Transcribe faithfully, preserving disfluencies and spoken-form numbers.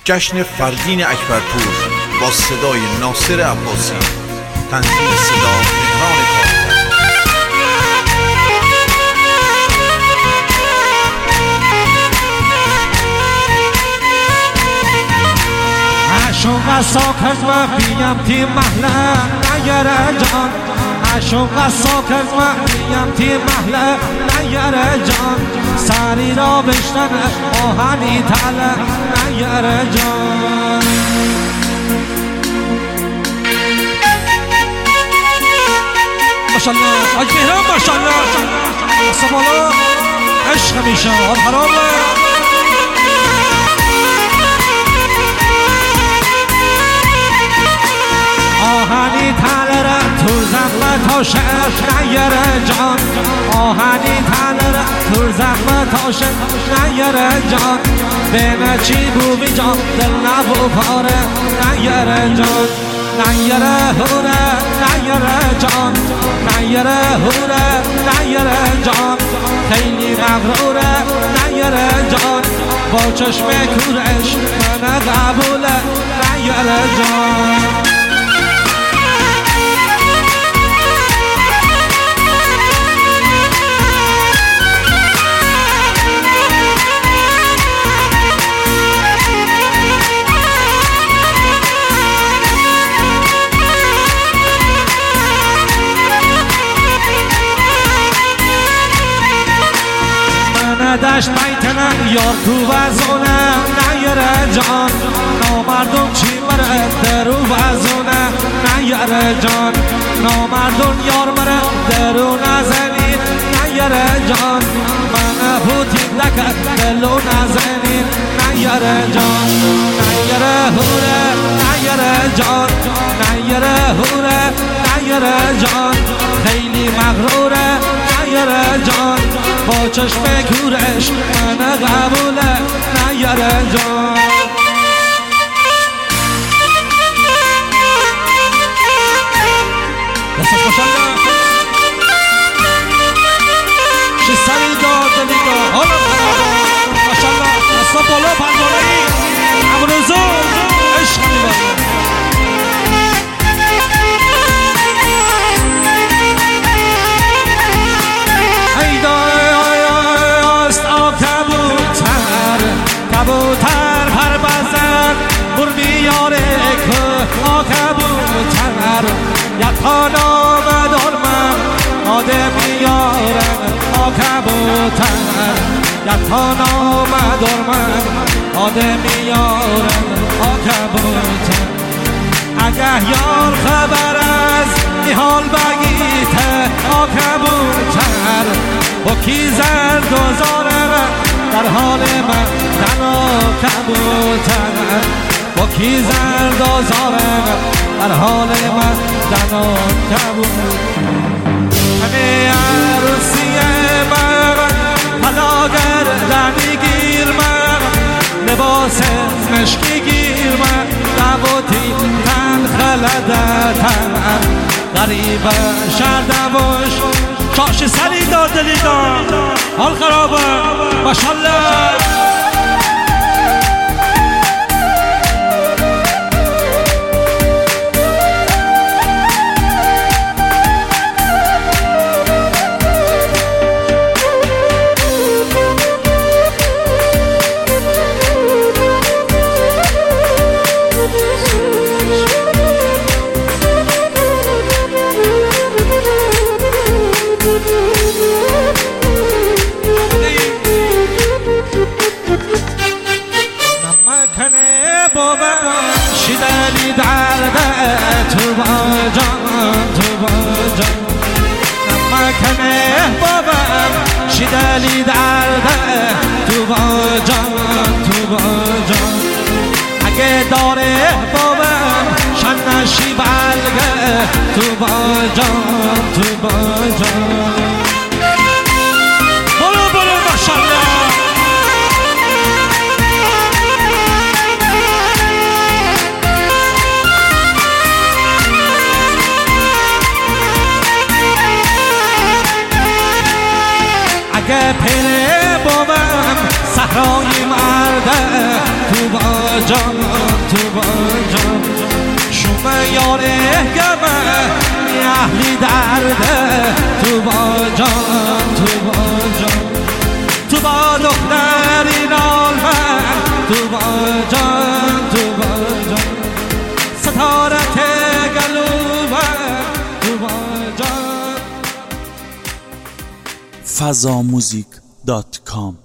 جشن فروین اکبرپور با صدای ناصر عباسی، تنظیم صدا مهران کارگر. عشق ساکت و بیم تی محله نیاره جان، عشق ساکت و بیم تی محله نیاره جان، سری را بشتن آهنی تله نیاره جان. ماشالله آج مهران ماشالله سبالا عشق میشه آب حرامه. آهنی تلره تو زخم تا شش نیاره جان، آهنی تلره تو زخم تا شش نیاره جان، به چی بوی جان دل نبو پاره نیاره جان، نیاره هوره نیاره جان، نیاره هوره نیاره جان، خیلی مغروره نیاره جان، با چشم کورش من قبوله نیاره جان. دشت بیتنه یار تو وزونه نیاره جان، نامردم چی مره درو وزونه نیاره جان، نامردم یار مره درو نزنین نیاره جان، من بوتیم لکه دلو نزنین نیاره جان، نیاره هوره نیاره جان، نیاره هوره نیاره جان، خیلی مغروره نیاره جان، با چشم کورش من قبوله نیاره جان. دستش ماشالله شی سری داد دلی داد حالا ماشالله دستا بالا پنجانهی امروزو عشق میباره. کبوتر پر بزن بر میاره که آ کبوتر یکا نام دارمم آده میارم آ کبوتر یکا نام دارمم آده میارم آ کبوتر. اگه یار خبر از این حال بگیته آ کبوتر با کی زرد و زارم در حال من تنها کبوتر با کی زرد آزارم در حال من تنها کبوتر. همه عروسی من حالا گردنی گیر من لباس مشکی گیر من دوتی تن خلدتم غریب شردوش چاش سری دار دلی دار حال خرابه ماشالله. شدنی درده تو با جان تو با جان نمکنه بابم شدنی درده تو با جان تو با جان اگه داره بابم شنشی بلگه تو با جان تو با جان. برو برو ماشالله اگه پره بابم صحرای مرده تو با جان تو با جان شما یاره گمه اهلی درده تو با جان تو با جان تو با دختری نالمن تو با جان تو با جان ستارت گلوبن تو با جان فضاموزیک دات کام